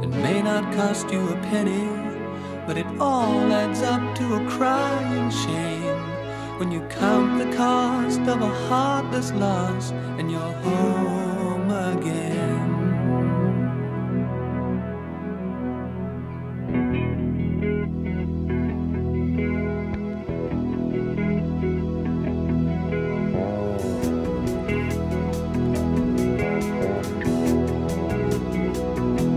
It may not cost you a penny, but it all adds up to a crying shame when you count the cost of a heartless loss and you're home again.